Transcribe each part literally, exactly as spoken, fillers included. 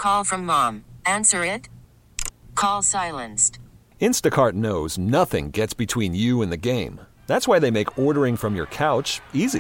Call from mom. Answer it. Call silenced. Instacart knows nothing gets between you and the game. That's why they make ordering from your couch easy.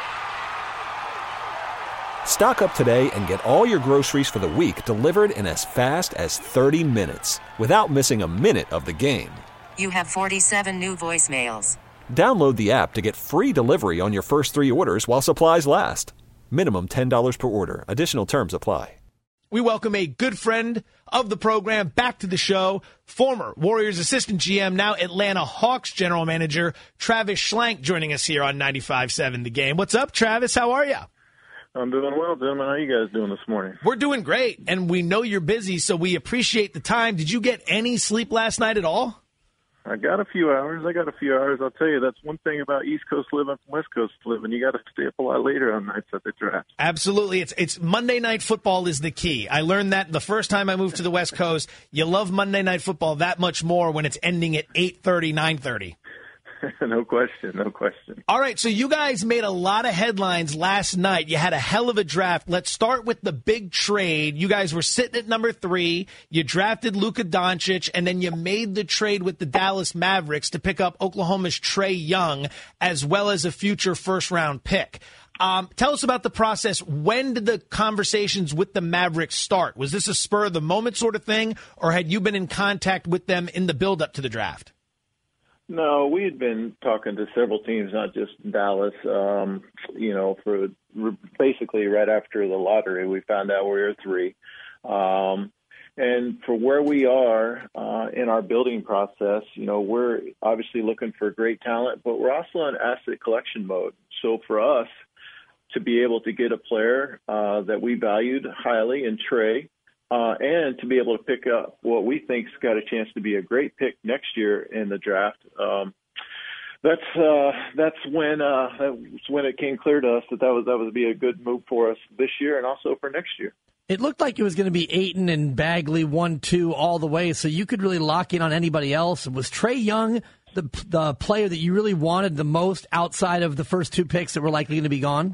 Stock up today and get all your groceries for the week delivered in as fast as thirty minutes without missing a minute of the game. You have forty-seven new voicemails. Download the app to get free delivery on your first three orders while supplies last. Minimum ten dollars per order. Additional terms apply. We welcome a good friend of the program back to the show, former Warriors assistant G M, now Atlanta Hawks general manager, Travis Schlenk, joining us here on ninety-five seven The Game. What's up, Travis? How are you? I'm doing well, gentlemen. How you guys doing this morning? We're doing great, and we know you're busy, so we appreciate the time. Did you get any sleep last night at all? I got a few hours. I got a few hours. I'll tell you, that's one thing about East Coast living from West Coast living. You got to stay up a lot later on nights at the draft. Absolutely. It's it's Monday Night Football is the key. I learned that the first time I moved to the West Coast. You love Monday Night Football that much more when it's ending at eight thirty, nine thirty. No question, no question. All right, so you guys made a lot of headlines last night. You had a hell of a draft. Let's start with the big trade. You guys were sitting at number three. You drafted Luka Doncic, and then you made the trade with the Dallas Mavericks to pick up Oklahoma's Trae Young, as well as a future first-round pick. Um, tell us about the process. When did the conversations with the Mavericks start? Was this a spur-of-the-moment sort of thing, or had you been in contact with them in the build-up to the draft? No, we had been talking to several teams, not just Dallas. Um, you know, for basically right after the lottery, we found out we were three. Um, and for where we are uh, in our building process, you know, we're obviously looking for great talent, but we're also in asset collection mode. So for us to be able to get a player uh, that we valued highly in Trae, Uh, and to be able to pick up what we think's got a chance to be a great pick next year in the draft, um, that's uh, that's when uh, that's when it came clear to us that that was that would be a good move for us this year and also for next year. It looked like it was going to be Ayton and Bagley one two all the way, so you could really lock in on anybody else. Was Trae Young the the player that you really wanted the most outside of the first two picks that were likely going to be gone?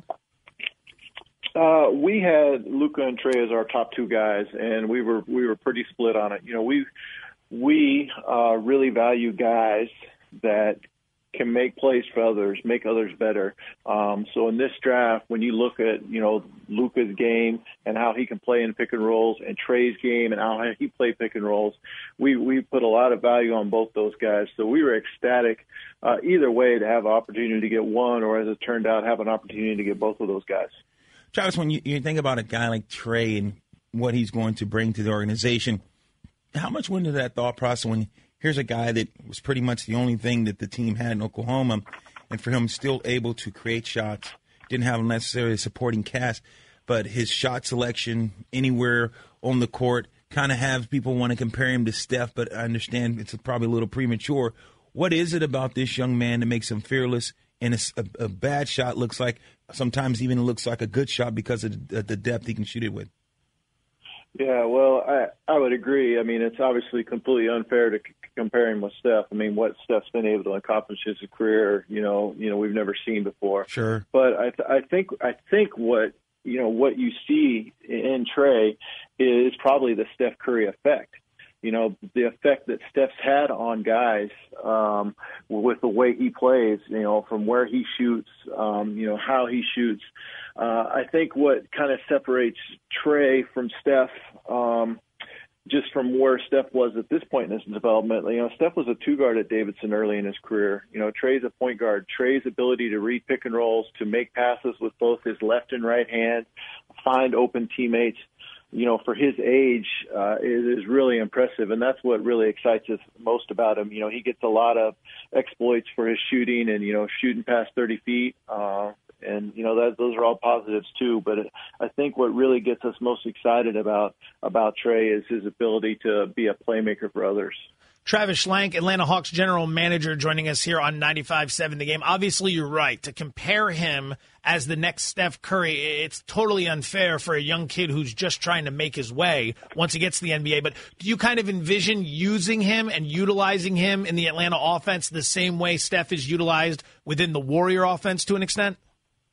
Uh, we had Luka and Trae as our top two guys, and we were we were pretty split on it. You know, we we uh, really value guys that can make plays for others, make others better. Um, so in this draft, when you look at you know Luka's game and how he can play in pick and rolls, and Trae's game and how he played pick and rolls, we we put a lot of value on both those guys. So we were ecstatic uh, either way to have an opportunity to get one, or as it turned out, have an opportunity to get both of those guys. Travis, when you, you think about a guy like Trae and what he's going to bring to the organization, how much went into that thought process when here's a guy that was pretty much the only thing that the team had in Oklahoma, and for him still able to create shots, didn't have necessarily a supporting cast, but his shot selection anywhere on the court kind of have people want to compare him to Steph, but I understand it's probably a little premature. What is it about this young man that makes him fearless? And a, a, a bad shot looks like sometimes even looks like a good shot because of the, the depth he can shoot it with. Yeah, well, I I would agree. I mean, it's obviously completely unfair to c- compare him with Steph. I mean, what Steph's been able to accomplish in his career, you know, you know, we've never seen before. Sure. But I th- I think I think what you know what you see in Trae is probably the Steph Curry effect. You know, the effect that Steph's had on guys um, with the way he plays, you know, from where he shoots, um, you know, how he shoots. Uh, I think what kind of separates Trae from Steph, um, just from where Steph was at this point in his development, you know, Steph was a two-guard at Davidson early in his career. You know, Trae's a point guard. Trae's ability to read pick and rolls, to make passes with both his left and right hand, find open teammates, you know, for his age, uh, is, is really impressive. And that's what really excites us most about him. You know, he gets a lot of exploits for his shooting and, you know, shooting past thirty feet. Uh, and, you know, that those are all positives too. But I think what really gets us most excited about, about Trae is his ability to be a playmaker for others. Travis Schlenk, Atlanta Hawks general manager, joining us here on ninety-five seven The Game. Obviously, you're right. To compare him as the next Steph Curry, it's totally unfair for a young kid who's just trying to make his way once he gets to the N B A. But do you kind of envision using him and utilizing him in the Atlanta offense the same way Steph is utilized within the Warrior offense to an extent?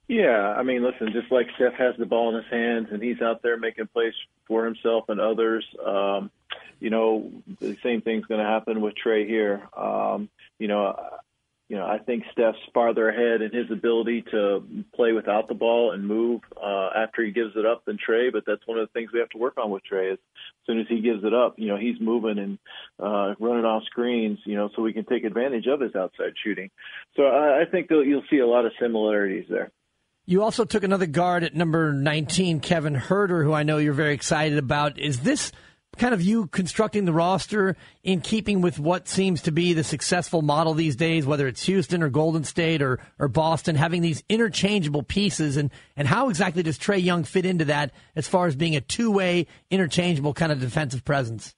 Yeah, I mean, listen, just like Steph has the ball in his hands and he's out there making plays for himself and others, um, you know, the same thing's going to happen with Trey here. Um, you know, you know, I think Steph's farther ahead in his ability to play without the ball and move uh, after he gives it up than Trey, but that's one of the things we have to work on with Trey is as soon as he gives it up, you know, he's moving and uh, running off screens, you know, so we can take advantage of his outside shooting. So I, I think that you'll see a lot of similarities there. You also took another guard at number nineteen, Kevin Huerter, who I know you're very excited about. Is this kind of you constructing the roster in keeping with what seems to be the successful model these days, whether it's Houston or Golden State or, or Boston, having these interchangeable pieces? And, and how exactly does Trae Young fit into that as far as being a two-way, interchangeable kind of defensive presence?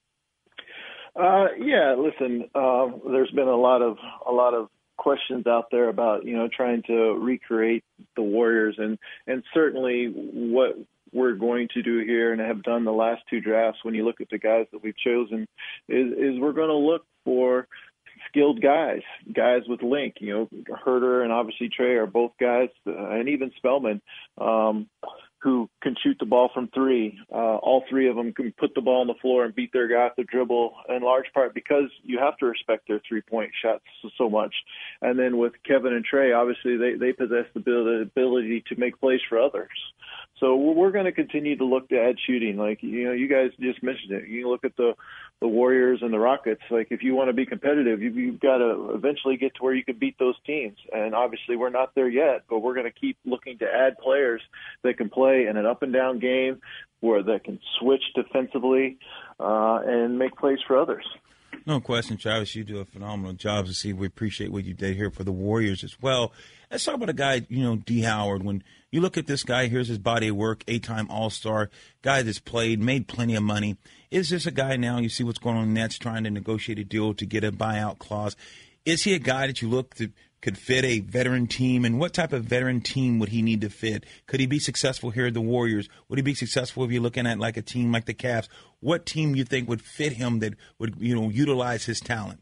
Uh, yeah, listen, uh, there's been a lot of a lot of questions out there about, you know, trying to recreate the Warriors, and, and certainly what we're going to do here and have done the last two drafts when you look at the guys that we've chosen is, is we're going to look for skilled guys, guys with link. You know, Huerter and obviously Trey are both guys, uh, and even Spellman, um, who can shoot the ball from three. Uh, all three of them can put the ball on the floor and beat their guy off the dribble, in large part because you have to respect their three-point shots so, so much. And then with Kevin and Trey, obviously they, they possess the ability to make plays for others. So we're going to continue to look to add shooting. Like, you know, you guys just mentioned it. You look at the, the Warriors and the Rockets. Like, if you want to be competitive, you've, you've got to eventually get to where you can beat those teams. And obviously we're not there yet, but we're going to keep looking to add players that can play in an up-and-down game, where that can switch defensively uh, and make plays for others. No question, Travis. You do a phenomenal job. To see, we appreciate what you did here for the Warriors as well. Let's talk about a guy, you know, D. Howard. When you look at this guy, here's his body of work, eight-time All-Star, guy that's played, made plenty of money. Is this a guy now, you see what's going on in the Nets, trying to negotiate a deal to get a buyout clause? Is he a guy that you look to could fit a veteran team, and what type of veteran team would he need to fit? Could he be successful here at the Warriors? Would he be successful if you're looking at like a team like the Cavs? What team you think would fit him that would, you know, utilize his talent?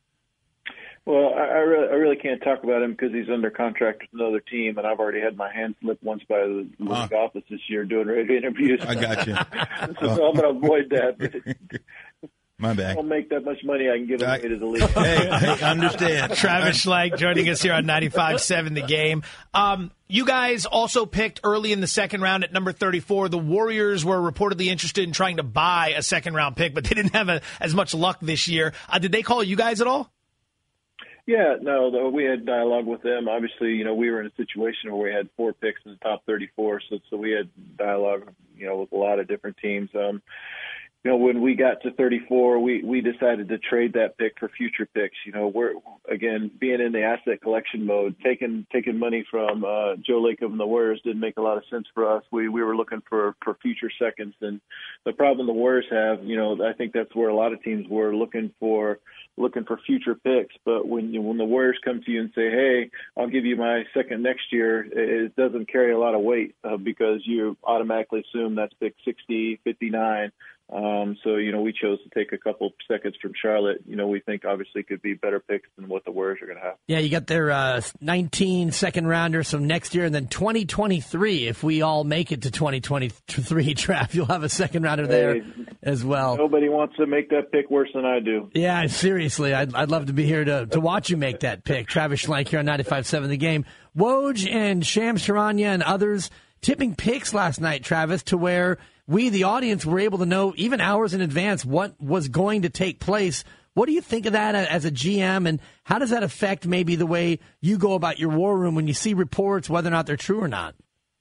Well, I, I, really, I really can't talk about him because he's under contract with another team, and I've already had my hand slipped once by the league uh, office this year doing radio interviews. I got you. so uh, I'm going to avoid that. My bad. I don't make that much money I can give away to the league. Hey, I understand. Travis Schlenk joining us here on ninety-five seven The Game. Um, you guys also picked early in the second round at number thirty-four. The Warriors were reportedly interested in trying to buy a second-round pick, but they didn't have a, as much luck this year. Uh, did they call you guys at all? Yeah, no, though we had dialogue with them. Obviously, you know, we were in a situation where we had four picks in the top thirty-four, so so we had dialogue, you know, with a lot of different teams. Um, You know, when we got to thirty-four, we, we decided to trade that pick for future picks. You know, we're, again, being in the asset collection mode, taking taking money from uh, Joe Lacob and the Warriors didn't make a lot of sense for us. We we were looking for, for future seconds. And the problem the Warriors have, you know, I think that's where a lot of teams were looking for looking for future picks. But when you, when the Warriors come to you and say, hey, I'll give you my second next year, it doesn't carry a lot of weight uh, because you automatically assume that's pick sixty, fifty-nine. Um, so, you know, we chose to take a couple of seconds from Charlotte. You know, we think obviously could be better picks than what the Warriors are going to have. Yeah, you got their uh, nineteen second rounders from next year, and then twenty twenty-three. If we all make it to twenty twenty-three draft, you'll have a second rounder there hey, as well. Nobody wants to make that pick worse than I do. Yeah, seriously, I'd, I'd love to be here to, to watch you make that pick. Travis Schlenk here on ninety-five seven The Game. Woj and Shams Charania and others tipping picks last night, Travis, to where we, the audience, were able to know even hours in advance what was going to take place. What do you think of that as a G M, and how does that affect maybe the way you go about your war room when you see reports, whether or not they're true or not?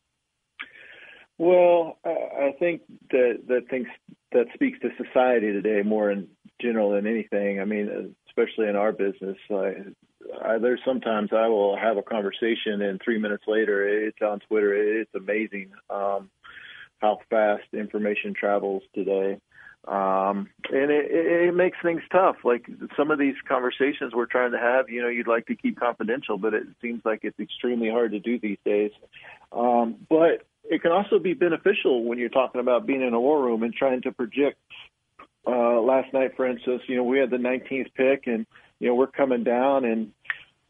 Well, I think that that things that speaks to society today more in general than anything. I mean, especially in our business, I, I, there's sometimes I will have a conversation and three minutes later it's on Twitter. It's amazing um, how fast information travels today. Um, and it, it makes things tough. Like some of these conversations we're trying to have, you know, you'd like to keep confidential, but it seems like it's extremely hard to do these days. Um, but it can also be beneficial when you're talking about being in a war room and trying to project. Uh, last night, for instance, you know, we had the nineteenth pick and, you know, we're coming down and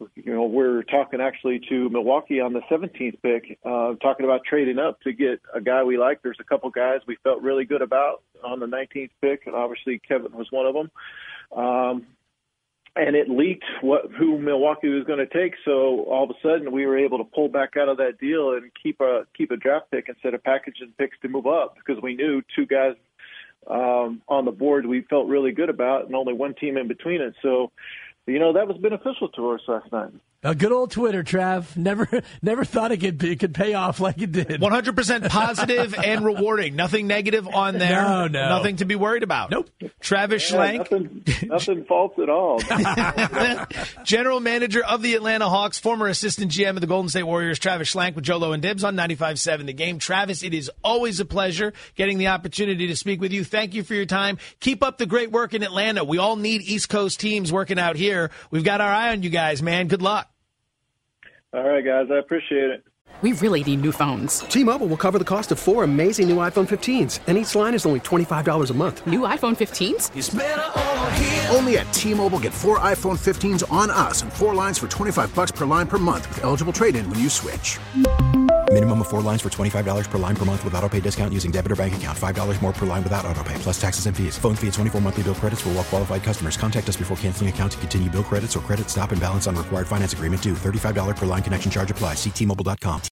you know, we're talking actually to Milwaukee on the seventeenth pick, uh, talking about trading up to get a guy we like. There's a couple guys we felt really good about on the nineteenth pick, and obviously Kevin was one of them. Um, and it leaked what who Milwaukee was going to take, so all of a sudden we were able to pull back out of that deal and keep a keep a draft pick instead of packaging picks to move up, because we knew two guys um, on the board we felt really good about, and only one team in between it. So, you know, that was beneficial to us last night. A good old Twitter, Trav. Never never thought it could it could pay off like it did. one hundred percent positive and rewarding. Nothing negative on there. No, no. Nothing to be worried about. Nope. Travis Yeah, Schlenk. nothing, nothing false at all. General Manager of the Atlanta Hawks, former Assistant G M of the Golden State Warriors, Travis Schlenk with Jolo and Dibs on ninety-five point seven The Game. Travis, it is always a pleasure getting the opportunity to speak with you. Thank you for your time. Keep up the great work in Atlanta. We all need East Coast teams working out here. We've got our eye on you guys, man. Good luck. All right, guys, I appreciate it. We really need new phones. T-Mobile will cover the cost of four amazing new iPhone fifteens, and each line is only twenty-five dollars a month. New iPhone fifteens? It's better over here. Only at T-Mobile, get four iPhone fifteens on us and four lines for twenty-five dollars per line per month with eligible trade-in when you switch. Minimum of four lines for twenty-five dollars per line per month with autopay discount using debit or bank account. five dollars more per line without autopay, plus taxes and fees. Phone fee at twenty-four monthly bill credits for well qualified customers. Contact us before canceling account to continue bill credits or credit stop and balance on required finance agreement due. thirty-five dollars per line connection charge applies. See T Mobile dot com.